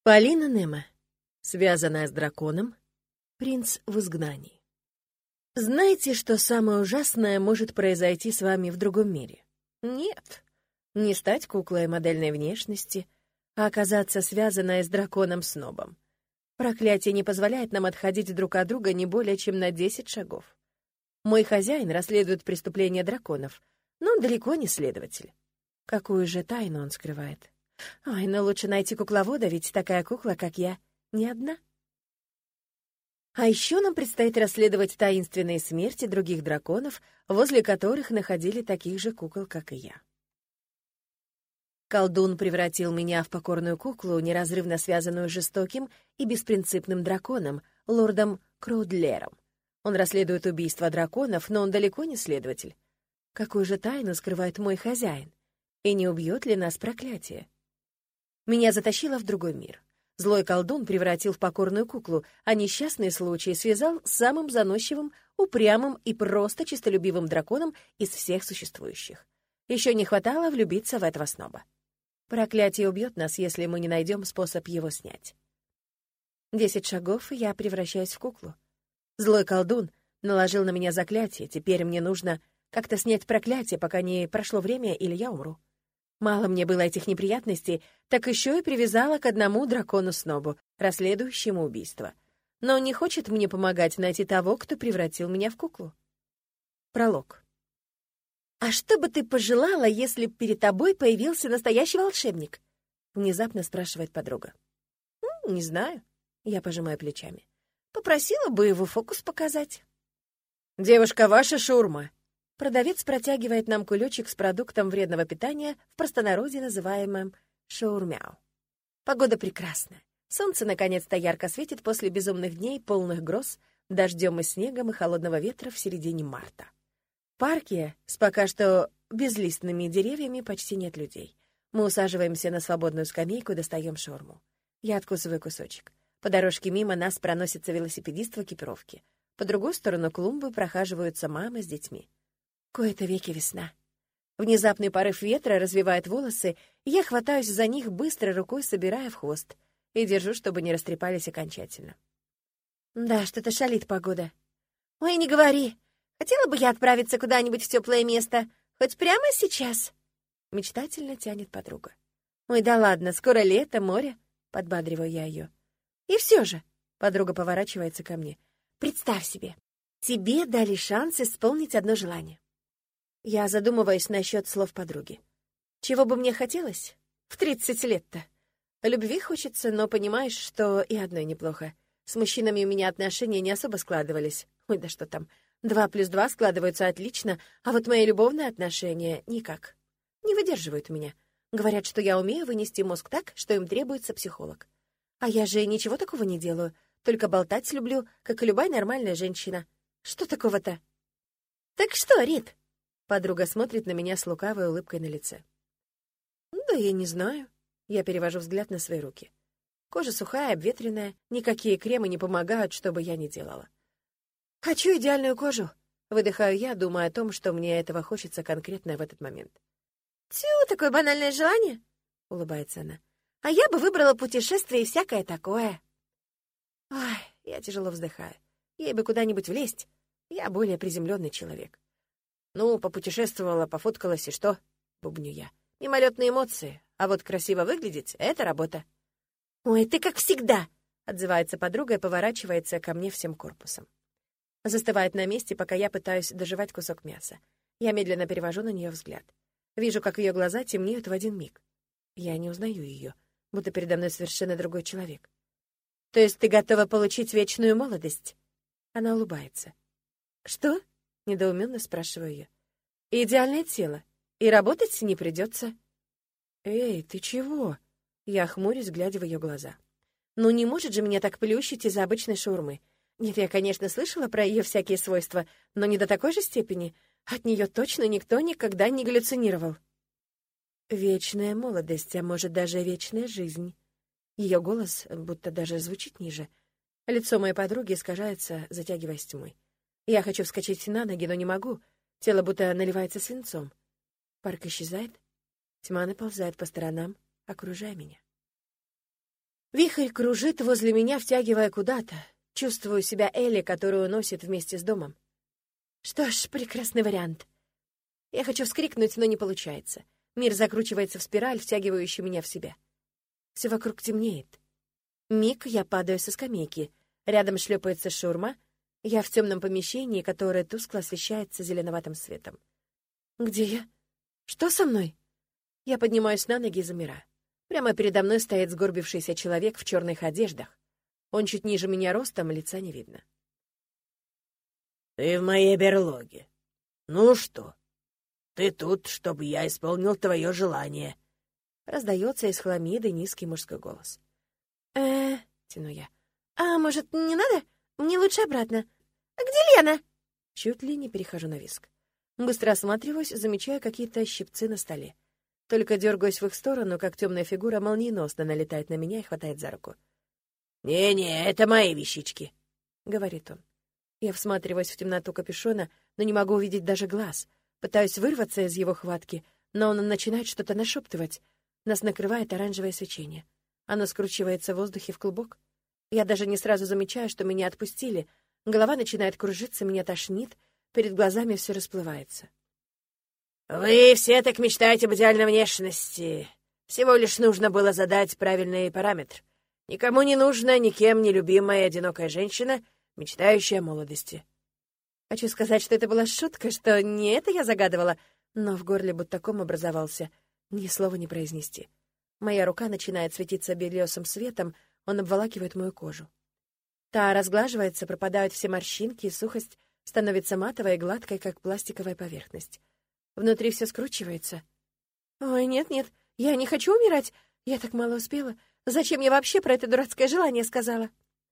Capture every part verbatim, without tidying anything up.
Полина Немо. Связанная с драконом. Принц в изгнании. Знаете, что самое ужасное может произойти с вами в другом мире? Нет. Не стать куклой модельной внешности, а оказаться связанной с драконом-снобом. Проклятие не позволяет нам отходить друг от друга не более чем на десять шагов. Мой хозяин расследует преступления драконов, но он далеко не следователь. Какую же тайну он скрывает? Ой, но лучше найти кукловода, ведь такая кукла, как я, не одна. А еще нам предстоит расследовать таинственные смерти других драконов, возле которых находили таких же кукол, как и я. Колдун превратил меня в покорную куклу, неразрывно связанную с жестоким и беспринципным драконом, лордом Краудлером. Он расследует убийства драконов, но он далеко не следователь. Какую же тайну скрывает мой хозяин? И не убьет ли нас проклятие? Меня затащило в другой мир. Злой колдун превратил в покорную куклу, а несчастный случай связал с самым заносчивым, упрямым и просто честолюбивым драконом из всех существующих. Еще не хватало влюбиться в этого сноба. Проклятие убьет нас, если мы не найдем способ его снять. Десять шагов, и я превращаюсь в куклу. Злой колдун наложил на меня заклятие, теперь мне нужно как-то снять проклятие, пока не прошло время или я умру. Мало мне было этих неприятностей, так еще и привязала к одному дракону-снобу, расследующему убийство. Но он не хочет мне помогать найти того, кто превратил меня в куклу. Пролог. «А что бы ты пожелала, если б перед тобой появился настоящий волшебник?» — внезапно спрашивает подруга. «Не знаю», — я пожимаю плечами. «Попросила бы его фокус показать». «Девушка, ваша шаурма!» Продавец протягивает нам кулечек с продуктом вредного питания, в простонародье называемым шаурмяу. Погода прекрасная. Солнце наконец-то ярко светит после безумных дней, полных гроз, дождем и снегом и холодного ветра в середине марта. В парке с пока что безлистными деревьями почти нет людей. Мы усаживаемся на свободную скамейку и достаем шаурму. Я откусываю кусочек. По дорожке мимо нас проносится велосипедист в экипировке. По другую сторону клумбы прохаживаются мамы с детьми. Кои-то веки весна. Внезапный порыв ветра развивает волосы, и я хватаюсь за них быстрой рукой, собирая в хвост, и держу, чтобы не растрепались окончательно. Да, что-то шалит погода. Ой, не говори. Хотела бы я отправиться куда-нибудь в теплое место, хоть прямо сейчас. Мечтательно тянет подруга. Ой, да ладно, скоро лето, море, подбадриваю я ее. И все же, подруга поворачивается ко мне. Представь себе, тебе дали шанс исполнить одно желание. Я задумываюсь насчет слов подруги. Чего бы мне хотелось? В тридцать лет-то. Любви хочется, но понимаешь, что и одной неплохо. С мужчинами у меня отношения не особо складывались. Ой, да что там. Два плюс два складываются отлично, а вот мои любовные отношения никак. Не выдерживают меня. Говорят, что я умею вынести мозг так, что им требуется психолог. А я же ничего такого не делаю. Только болтать люблю, как и любая нормальная женщина. Что такого-то? Так что, Рит? Подруга смотрит на меня с лукавой улыбкой на лице. Да я не знаю. Я перевожу взгляд на свои руки. Кожа сухая, обветренная, никакие кремы не помогают, что бы я ни делала. Хочу идеальную кожу. Выдыхаю я, думая о том, что мне этого хочется конкретно в этот момент. Тю, такое банальное желание, улыбается она. А я бы выбрала путешествие и всякое такое. Ой, я тяжело вздыхаю. Ей бы куда-нибудь влезть. Я более приземленный человек. Ну, попутешествовала, пофоткалась, и что? Бубню я. Мимолетные эмоции, а вот красиво выглядеть — это работа. Ой, ты как всегда, отзывается подруга и поворачивается ко мне всем корпусом. Застывает на месте, пока я пытаюсь дожевать кусок мяса. Я медленно перевожу на нее взгляд. Вижу, как ее глаза темнеют в один миг. Я не узнаю ее, будто передо мной совершенно другой человек. То есть ты готова получить вечную молодость? Она улыбается. Что? Недоуменно спрашиваю я. Идеальное тело. И работать не придется. Эй, ты чего? Я хмурюсь, глядя в ее глаза. Ну не может же меня так плющить из-за обычной шаурмы. Нет, я, конечно, слышала про ее всякие свойства, но не до такой же степени. От нее точно никто никогда не галлюцинировал. Вечная молодость, а может, даже вечная жизнь. Ее голос будто даже звучит ниже. Лицо моей подруги искажается, затягиваясь тьмой. Я хочу вскочить на ноги, но не могу. Тело будто наливается свинцом. Парк исчезает. Тьма наползает по сторонам, окружая меня. Вихрь кружит возле меня, втягивая куда-то. Чувствую себя Элли, которую носит вместе с домом. Что ж, прекрасный вариант. Я хочу вскрикнуть, но не получается. Мир закручивается в спираль, втягивающую меня в себя. Все вокруг темнеет. Миг я падаю со скамейки. Рядом шлепается шаурма. Я в темном помещении, которое тускло освещается зеленоватым светом. Где я? Что со мной? Я поднимаюсь на ноги и замираю. Прямо передо мной стоит сгорбившийся человек в черных одеждах. Он чуть ниже меня ростом, лица не видно. «Ты в моей берлоге. Ну что, ты тут, чтобы я исполнил твое желание». Раздается из хламиды низкий мужской голос. э тяну я. «А может, не надо? Мне лучше обратно. А где Лена?» Чуть ли не перехожу на визг. Быстро осматриваюсь, замечаю какие-то щипцы на столе. Только дергаюсь в их сторону, как темная фигура молниеносно налетает на меня и хватает за руку. «Не-не, это мои вещички», — говорит он. Я всматриваюсь в темноту капюшона, но не могу увидеть даже глаз. Пытаюсь вырваться из его хватки, но он начинает что-то нашептывать. Нас накрывает оранжевое свечение. Оно скручивается в воздухе в клубок. Я даже не сразу замечаю, что меня отпустили. Голова начинает кружиться, меня тошнит, перед глазами все расплывается. «Вы все так мечтаете об идеальной внешности. Всего лишь нужно было задать правильный параметр. Никому не нужна, никем не любимая одинокая женщина, мечтающая о молодости». Хочу сказать, что это была шутка, что не это я загадывала, но в горле будто ком образовался. Ни слова не произнести. Моя рука начинает светиться белесым светом, он обволакивает мою кожу. Та разглаживается, пропадают все морщинки, и сухость становится матовой и гладкой, как пластиковая поверхность. Внутри все скручивается. Ой, нет-нет, я не хочу умирать. Я так мало успела. Зачем я вообще про это дурацкое желание сказала?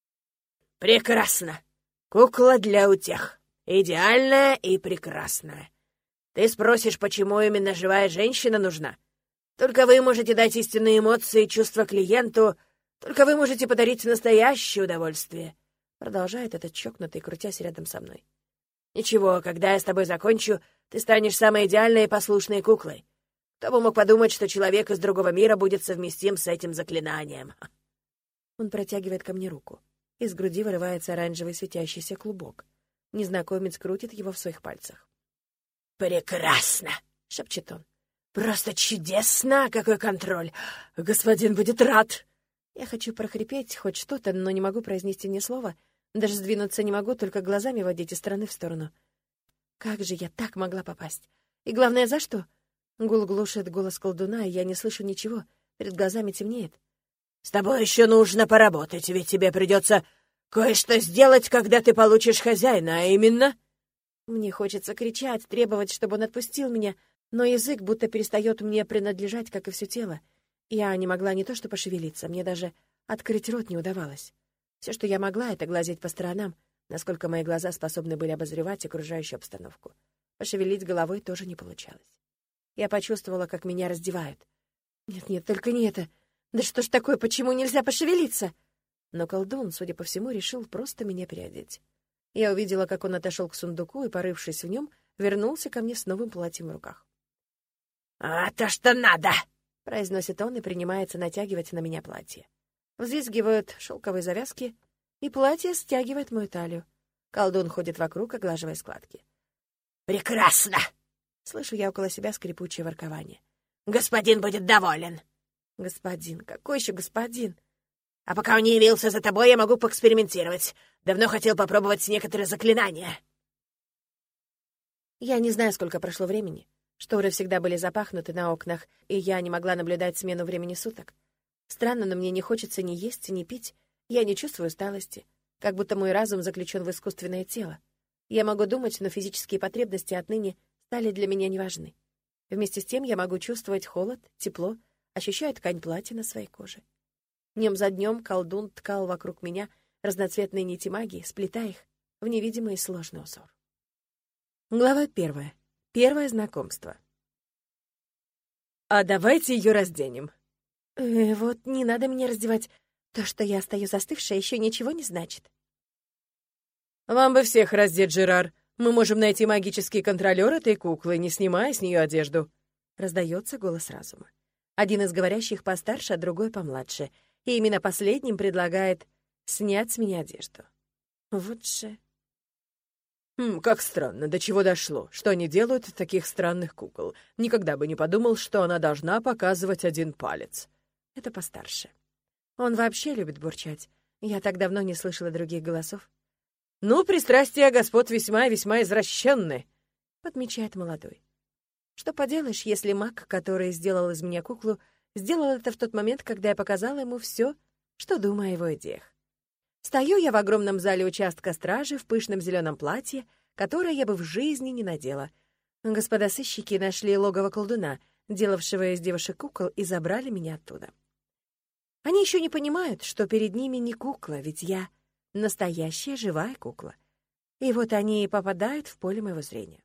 «Прекрасно! Кукла для утех. Идеальная и прекрасная. Ты спросишь, почему именно живая женщина нужна? Только вы можете дать истинные эмоции и чувства клиенту, только вы можете подарить настоящее удовольствие», — продолжает этот чокнутый, крутясь рядом со мной. «Ничего, когда я с тобой закончу, ты станешь самой идеальной и послушной куклой. Кто бы мог подумать, что человек из другого мира будет совместим с этим заклинанием?» Он протягивает ко мне руку. Из груди вырывается оранжевый светящийся клубок. Незнакомец крутит его в своих пальцах. «Прекрасно!» — шепчет он. «Просто чудесно! Какой контроль! Господин будет рад!» Я хочу прохрипеть хоть что-то, но не могу произнести ни слова. Даже сдвинуться не могу, только глазами водить из стороны в сторону. Как же я так могла попасть? И главное, за что? Гул глушит голос колдуна, и я не слышу ничего. Перед глазами темнеет. «С тобой еще нужно поработать, ведь тебе придется кое-что сделать, когда ты получишь хозяина, а именно...» Мне хочется кричать, требовать, чтобы он отпустил меня, но язык будто перестает мне принадлежать, как и все тело. Я не могла не то что пошевелиться, мне даже открыть рот не удавалось. Все, что я могла, — это глазеть по сторонам, насколько мои глаза способны были обозревать окружающую обстановку. Пошевелить головой тоже не получалось. Я почувствовала, как меня раздевают. Нет-нет, только не это. Да что ж такое, почему нельзя пошевелиться? Но колдун, судя по всему, решил просто меня переодеть. Я увидела, как он отошел к сундуку и, порывшись в нем, вернулся ко мне с новым платьем в руках. «А то, что надо!» — произносит он и принимается натягивать на меня платье. Взвизгивают шелковые завязки, и платье стягивает мою талию. Колдун ходит вокруг, оглаживая складки. «Прекрасно!» — слышу я около себя скрипучее воркование. «Господин будет доволен!» «Господин? Какой еще господин?» «А пока он не явился за тобой, я могу поэкспериментировать. Давно хотел попробовать некоторые заклинания». Я не знаю, сколько прошло времени. Шторы всегда были запахнуты на окнах, и я не могла наблюдать смену времени суток. Странно, но мне не хочется ни есть, ни пить. Я не чувствую усталости, как будто мой разум заключен в искусственное тело. Я могу думать, но физические потребности отныне стали для меня неважны. Вместе с тем я могу чувствовать холод, тепло, ощущаю ткань платья на своей коже. Днем за днем колдун ткал вокруг меня разноцветные нити магии, сплетая их в невидимый и сложный узор. Глава первая. Первое знакомство. «А давайте ее разденем». Э, вот не надо меня раздевать. То, что я стою застывшая, еще ничего не значит. «Вам бы всех раздеть, Жерар. Мы можем найти магический контролер этой куклы, не снимая с нее одежду». Раздается голос разума. Один из говорящих постарше, а другой помладше. и именно последним предлагает снять с меня одежду. Вот же... Хм, как странно, до чего дошло. Что они делают из таких странных кукол? Никогда бы не подумал, что она должна показывать один палец. Это постарше. Он вообще любит бурчать. Я так давно не слышала других голосов. «Ну, пристрастия господ весьма-весьма извращенны», — подмечает молодой. Что поделаешь, если маг, который сделал из меня куклу, сделал это в тот момент, когда я показала ему все, что думаю о его идеях. Стою я в огромном зале участка стражи в пышном зеленом платье, которое я бы в жизни не надела. Господа сыщики нашли логово колдуна, делавшего из девушек кукол, и забрали меня оттуда. Они еще не понимают, что перед ними не кукла, ведь я настоящая живая кукла. И вот они и попадают в поле моего зрения.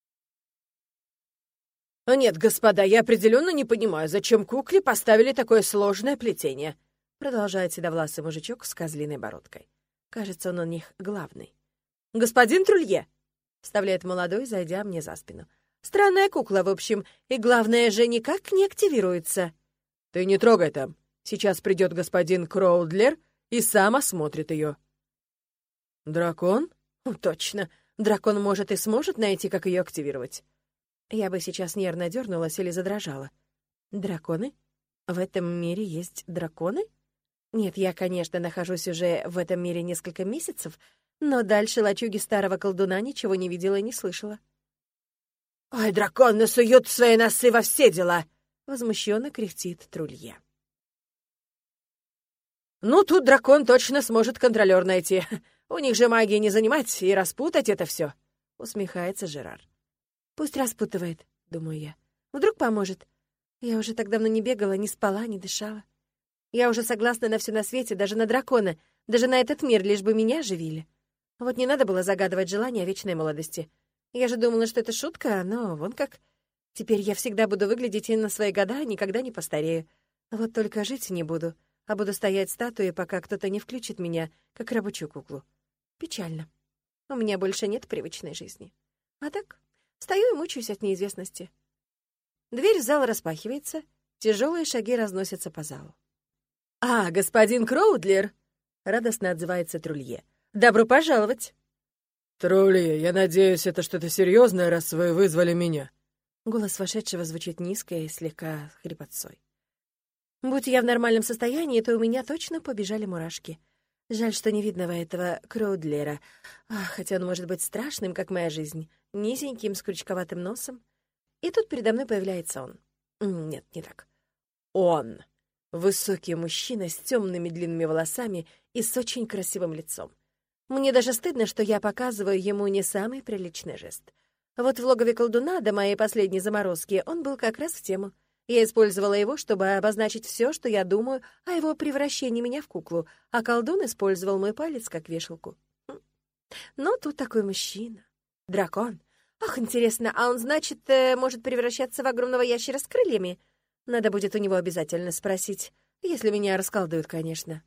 «Нет, господа, я определенно не понимаю, зачем кукле поставили такое сложное плетение», продолжает седовласый мужичок с козлиной бородкой. Кажется, он у них главный. «Господин Трулье!» — вставляет молодой, зайдя мне за спину. «Странная кукла, в общем, и главное же никак не активируется». «Ты не трогай там. Сейчас придет господин Кроудлер и сам осмотрит ее». «Дракон? Точно. Дракон может и сможет найти, как ее активировать». Я бы сейчас нервно дернулась или задрожала. «Драконы? В этом мире есть драконы?» Нет, я, конечно, нахожусь уже в этом мире несколько месяцев, но дальше лачуги старого колдуна ничего не видела и не слышала. «Ой, драконы суют свои носы во все дела!» — возмущенно кряхтит Трулье. «Ну, тут дракон точно сможет контролер найти. У них же магии не занимать и распутать это все», — усмехается Жерар. «Пусть распутывает», — думаю я. «Вдруг поможет. Я уже так давно не бегала, не спала, не дышала. Я уже согласна на все на свете, даже на дракона, даже на этот мир, лишь бы меня оживили. Вот не надо было загадывать желание о вечной молодости. Я же думала, что это шутка, но вон как. Теперь я всегда буду выглядеть и на свои года, никогда не постарею. Вот только жить не буду, а буду стоять статуей, пока кто-то не включит меня, как рабочую куклу. Печально. У меня больше нет привычной жизни. А так, стою и мучаюсь от неизвестности». Дверь в зал распахивается, тяжелые шаги разносятся по залу. «А, господин Кроудлер!» — радостно отзывается Трулье. «Добро пожаловать!» «Трулье, я надеюсь, это что-то серьезное, раз вы вызвали меня». Голос вошедшего звучит низко и слегка хрипотцой. Будь я в нормальном состоянии, то у меня точно побежали мурашки. Жаль, что не видно этого Кроудлера, Ах, хотя он может быть страшным, как моя жизнь, низеньким, с крючковатым носом. И тут передо мной появляется он. Нет, не так. Он. Высокий мужчина с темными длинными волосами и с очень красивым лицом. Мне даже стыдно, что я показываю ему не самый приличный жест. Вот в логове колдуна до моей последней заморозки он был как раз в тему. Я использовала его, чтобы обозначить все, что я думаю о его превращении меня в куклу, а колдун использовал мой палец как вешалку. Но тут такой мужчина. Дракон. Ах, интересно, а он, значит, может превращаться в огромного ящера с крыльями? Надо будет у него обязательно спросить, если меня расколдуют, конечно.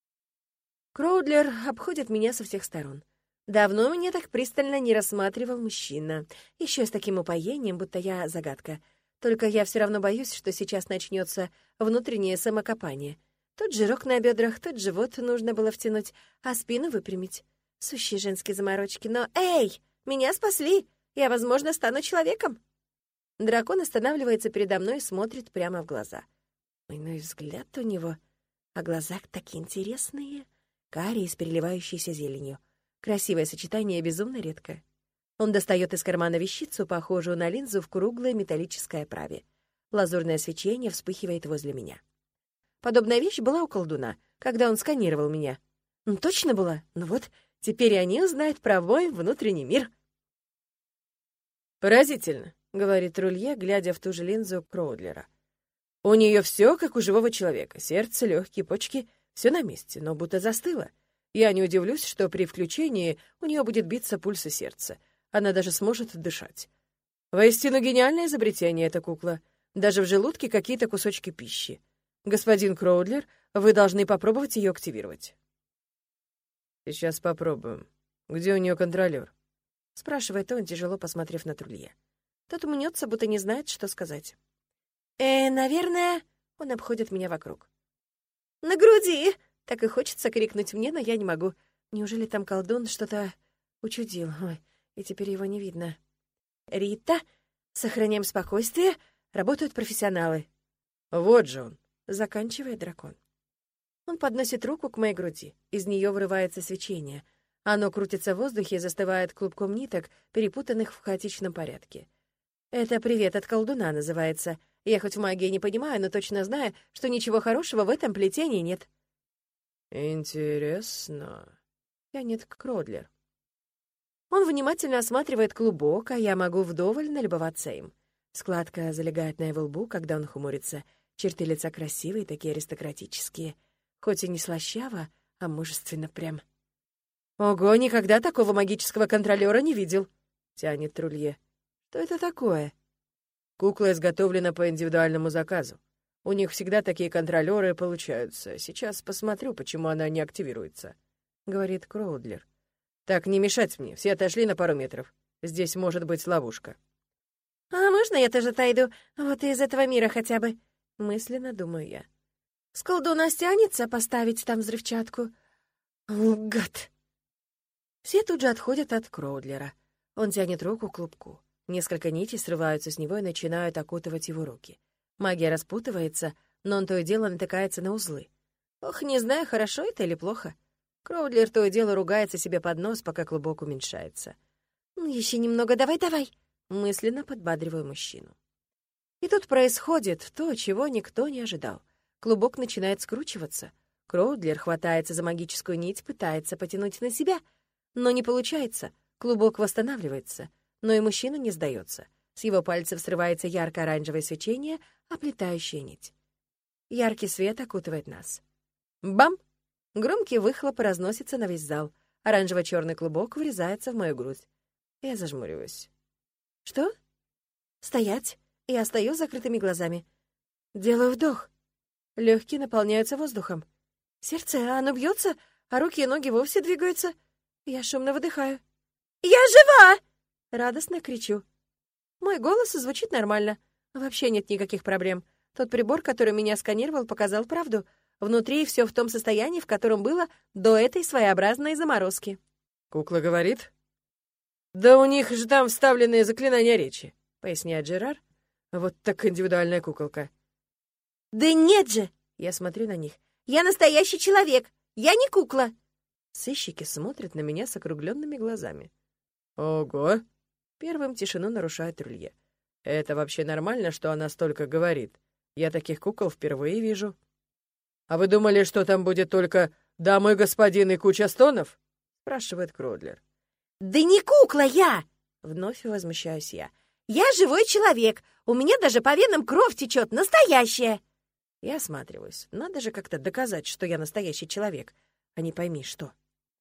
Кроудлер обходит меня со всех сторон. Давно меня так пристально не рассматривал мужчина. Еще с таким упоением, будто я загадка. Только я все равно боюсь, что сейчас начнется внутреннее самокопание. Тут жирок на бедрах, тут живот нужно было втянуть, а спину выпрямить. Сущие женские заморочки. Но, эй, меня спасли! Я, возможно, стану человеком. Дракон останавливается передо мной и смотрит прямо в глаза. Ой, ну и взгляд у него. А глаза такие интересные. Карие с переливающейся зеленью. Красивое сочетание, безумно редкое. Он достает из кармана вещицу, похожую на линзу в круглой металлической оправе. Лазурное свечение вспыхивает возле меня. Подобная вещь была у колдуна, когда он сканировал меня. Ну, точно была? Ну вот, теперь они узнают про мой внутренний мир. «Поразительно», — говорит Трулье, глядя в ту же линзу Кроудлера. «У нее все как у живого человека. Сердце, легкие, почки — все на месте, но будто застыло. Я не удивлюсь, что при включении у нее будет биться пульс и сердце. Она даже сможет дышать. Воистину гениальное изобретение эта кукла. Даже в желудке какие-то кусочки пищи. Господин Кроудлер, вы должны попробовать ее активировать». «Сейчас попробуем. Где у нее контролер?» — спрашивает он, тяжело посмотрев на Трулье. Тот мнется, будто не знает, что сказать. «Э, наверное...» — он обходит меня вокруг. На груди! Так и хочется крикнуть мне, но я не могу. Неужели там колдун что-то учудил? Ой, и теперь его не видно. Рита, сохраняем спокойствие, работают профессионалы. Вот же он, заканчивает дракон. Он подносит руку к моей груди. Из нее вырывается свечение. Оно крутится в воздухе и застывает клубком ниток, перепутанных в хаотичном порядке. Это «Привет от колдуна» называется. Я хоть в магии не понимаю, но точно знаю, что ничего хорошего в этом плетении нет. Интересно. Тянет Кроудлер. Он внимательно осматривает клубок, а я могу вдоволь налюбоваться им. Складка залегает на его лбу, когда он хмурится. Черты лица красивые, такие аристократические. Хоть и не слащаво, а мужественно прям. «Ого, никогда такого магического контролера не видел!» — тянет Трулье. «Что это такое?» Кукла изготовлена по индивидуальному заказу. У них всегда такие контролеры получаются. Сейчас посмотрю, почему она не активируется», — говорит Кроудлер. «Так, не мешать мне, все отошли на пару метров. Здесь может быть ловушка». «А можно я тоже отойду? Вот из этого мира хотя бы?» — мысленно думаю я. «С колдуна стянется поставить там взрывчатку?» О, гад! Все тут же отходят от Кроудлера. Он тянет руку к клубку. Несколько нитей срываются с него и начинают окутывать его руки. Магия распутывается, но он то и дело натыкается на узлы. Ох, не знаю, хорошо это или плохо. Кроудлер то и дело ругается себе под нос, пока клубок уменьшается. «Ну, еще немного, давай-давай!» Мысленно подбадриваю мужчину. И тут происходит то, чего никто не ожидал. Клубок начинает скручиваться. Кроудлер хватается за магическую нить, пытается потянуть на себя. Но не получается. Клубок восстанавливается. Но и мужчина не сдается. С его пальцев срывается ярко-оранжевое свечение, оплетающее нить. Яркий свет окутывает нас. Бам! Громкий выхлоп разносится на весь зал. Оранжево-черный клубок врезается в мою грудь. Я зажмуриваюсь. «Что?» «Стоять!» Я стою с закрытыми глазами. Делаю вдох. Легкие наполняются воздухом. Сердце, оно бьется, а руки и ноги вовсе двигаются. Я шумно выдыхаю. «Я жива!» Радостно кричу. Мой голос звучит нормально. Вообще нет никаких проблем. Тот прибор, который меня сканировал, показал правду. Внутри все в том состоянии, в котором было до этой своеобразной заморозки. «Кукла говорит?» «Да у них же там вставленные заклинания речи», — поясняет Жерар. «Вот так индивидуальная куколка». «Да нет же!» — я смотрю на них. «Я настоящий человек! Я не кукла!» Сыщики смотрят на меня с округленными глазами. «Ого!» — первым тишину нарушает Трулье. «Это вообще нормально, что она столько говорит? Я таких кукол впервые вижу». «А вы думали, что там будет только дамы и господин и куча стонов?» — спрашивает Кроудлер. «Да не кукла я!» — вновь возмущаюсь я. «Я живой человек! У меня даже по венам кровь течет, настоящая!» Я осматриваюсь. Надо же как-то доказать, что я настоящий человек, а не пойми что.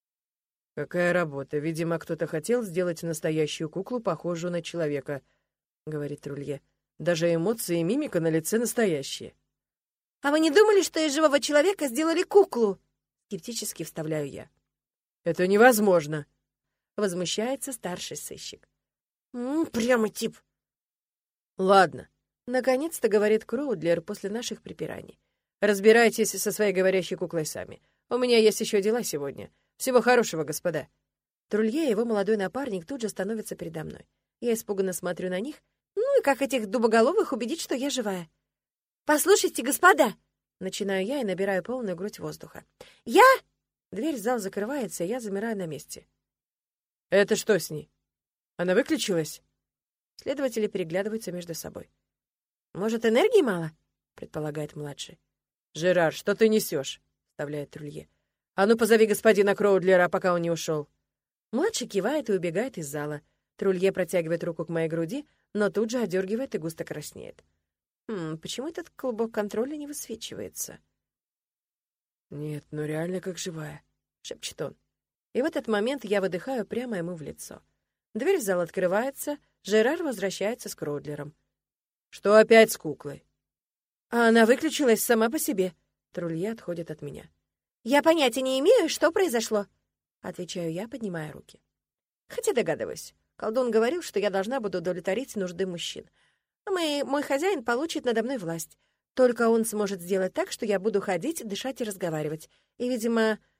«Какая работа! Видимо, кто-то хотел сделать настоящую куклу, похожую на человека», — говорит Трулье. «Даже эмоции и мимика на лице настоящие». «А вы не думали, что из живого человека сделали куклу?» Скептически вставляю я. «Это невозможно!» — возмущается старший сыщик. «М-м, прямо тип!» «Ладно», — наконец-то говорит Кроудлер после наших припираний. «Разбирайтесь со своей говорящей куклой сами. У меня есть еще дела сегодня. Всего хорошего, господа». Трулье и его молодой напарник тут же становятся передо мной. Я испуганно смотрю на них. Ну и как этих дубоголовых убедить, что я живая? «Послушайте, господа!» — начинаю я и набираю полную грудь воздуха. «Я...» Дверь в зал закрывается, и я замираю на месте. «Это что с ней? Она выключилась?» Следователи переглядываются между собой. «Может, энергии мало?» — предполагает младший. «Жерар, что ты несешь?» — вставляет Трулье. «А ну, позови господина Кроудлера, пока он не ушел». Младший кивает и убегает из зала. Трулье протягивает руку к моей груди, но тут же одергивает и густо краснеет. Хм, почему этот клубок контроля не высвечивается? «Нет, ну реально как живая», — шепчет он. И в этот момент я выдыхаю прямо ему в лицо. Дверь в зал открывается, Жерар возвращается с Кроудлером. «Что опять с куклой?» «А она выключилась сама по себе». Трулье отходит от меня. «Я понятия не имею, что произошло», — отвечаю я, поднимая руки. Хотя догадываюсь. Колдун говорил, что я должна буду удовлетворить нужды мужчин. Мы, мой хозяин получит надо мной власть. Только он сможет сделать так, что я буду ходить, дышать и разговаривать. И, видимо,